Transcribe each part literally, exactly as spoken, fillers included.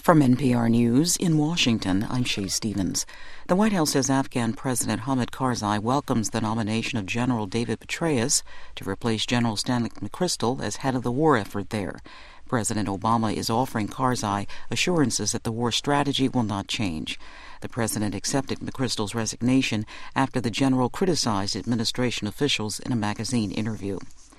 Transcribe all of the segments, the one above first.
From N P R News in Washington, I'm Shay Stevens. The White House says Afghan President Hamid Karzai welcomes the nomination of General David Petraeus to replace General Stanley McChrystal as head of the war effort there. President Obama is offering Karzai assurances that the war strategy will not change. The president accepted McChrystal's resignation after the general criticized administration officials in a magazine interview.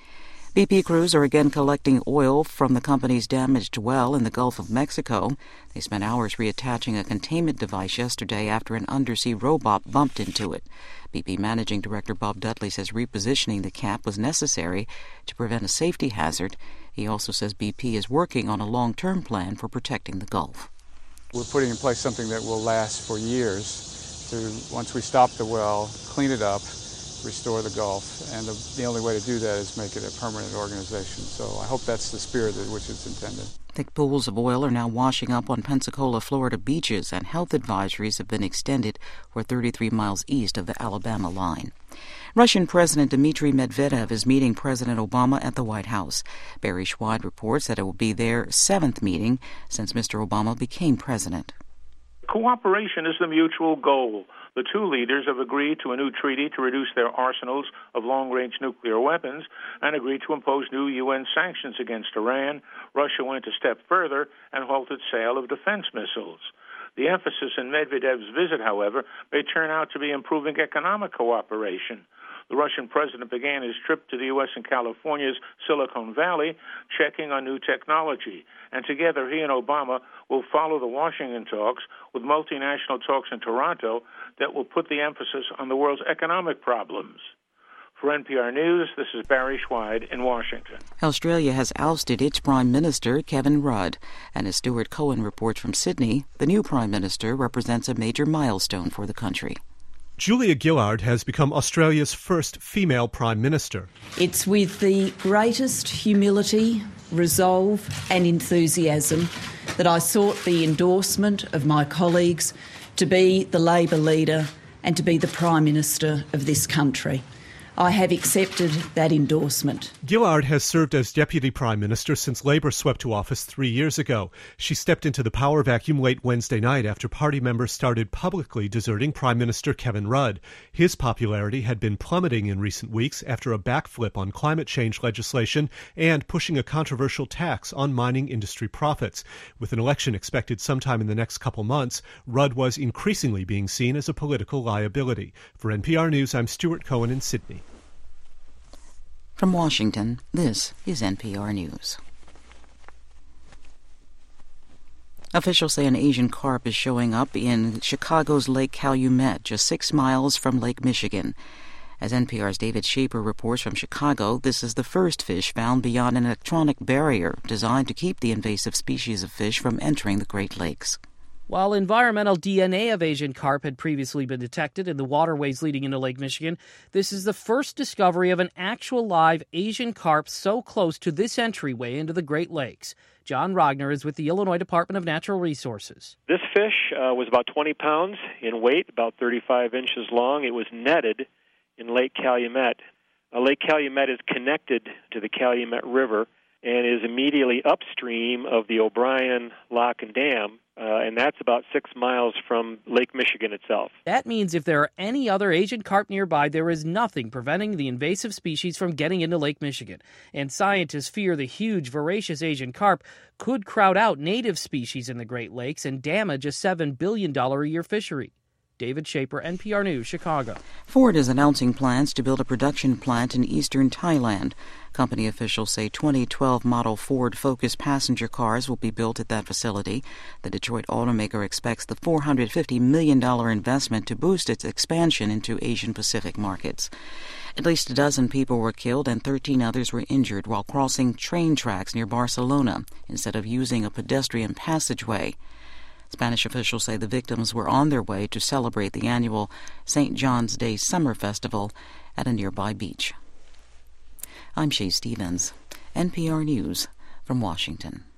B P crews are again collecting oil from the company's damaged well in the Gulf of Mexico. They spent hours reattaching a containment device yesterday after an undersea robot bumped into it. B P Managing Director Bob Dudley says repositioning the cap was necessary to prevent a safety hazard. He also says B P is working on a long-term plan for protecting the Gulf. We're putting in place something that will last for years to, once we stop the well, clean it up, restore the Gulf, and the, the only way to do that is make it a permanent organization. So I hope that's the spirit in which it's intended. Thick pools of oil are now washing up on Pensacola, Florida beaches, and health advisories have been extended for thirty-three miles east of the Alabama line. Russian President Dmitry Medvedev is meeting President Obama at the White House. Barry Schweid reports that it will be their seventh meeting since Mister Obama became president. Cooperation is the mutual goal. The two leaders have agreed to a new treaty to reduce their arsenals of long-range nuclear weapons and agreed to impose new U N sanctions against Iran. Russia went a step further and halted sale of defense missiles. The emphasis in Medvedev's visit, however, may turn out to be improving economic cooperation. The Russian president began his trip to the U S and California's Silicon Valley, checking on new technology. And together, he and Obama will follow the Washington talks with multinational talks in Toronto that will put the emphasis on the world's economic problems. For N P R News, this is Barry Schweid in Washington. Australia has ousted its Prime Minister, Kevin Rudd. And as Stuart Cohen reports from Sydney, the new Prime Minister represents a major milestone for the country. Julia Gillard has become Australia's first female Prime Minister. It's with the greatest humility, resolve and enthusiasm that I sought the endorsement of my colleagues to be the Labor leader and to be the Prime Minister of this country. I have accepted that endorsement. Gillard has served as Deputy Prime Minister since Labour swept to office three years ago. She stepped into the power vacuum late Wednesday night after party members started publicly deserting Prime Minister Kevin Rudd. His popularity had been plummeting in recent weeks after a backflip on climate change legislation and pushing a controversial tax on mining industry profits. With an election expected sometime in the next couple months, Rudd was increasingly being seen as a political liability. For N P R News, I'm Stuart Cohen in Sydney. From Washington, this is N P R News. Officials say an Asian carp is showing up in Chicago's Lake Calumet, just six miles from Lake Michigan. As N P R's David Shaper reports from Chicago, this is the first fish found beyond an electronic barrier designed to keep the invasive species of fish from entering the Great Lakes. While environmental D N A of Asian carp had previously been detected in the waterways leading into Lake Michigan, this is the first discovery of an actual live Asian carp so close to this entryway into the Great Lakes. John Rogner is with the Illinois Department of Natural Resources. This fish uh, was about twenty pounds in weight, about thirty-five inches long. It was netted in Lake Calumet. Uh, Lake Calumet is connected to the Calumet River and is immediately upstream of the O'Brien Lock and Dam. Uh, and that's about six miles from Lake Michigan itself. That means if there are any other Asian carp nearby, there is nothing preventing the invasive species from getting into Lake Michigan. And scientists fear the huge, voracious Asian carp could crowd out native species in the Great Lakes and damage a seven billion dollars a year fishery. David Shaper, N P R News, Chicago. Ford is announcing plans to build a production plant in eastern Thailand. Company officials say twenty twelve model Ford Focus passenger cars will be built at that facility. The Detroit automaker expects the four hundred fifty million dollars investment to boost its expansion into Asian Pacific markets. At least a dozen people were killed and thirteen others were injured while crossing train tracks near Barcelona instead of using a pedestrian passageway. Spanish officials say the victims were on their way to celebrate the annual Saint John's Day Summer Festival at a nearby beach. I'm Shay Stevens, N P R News from Washington.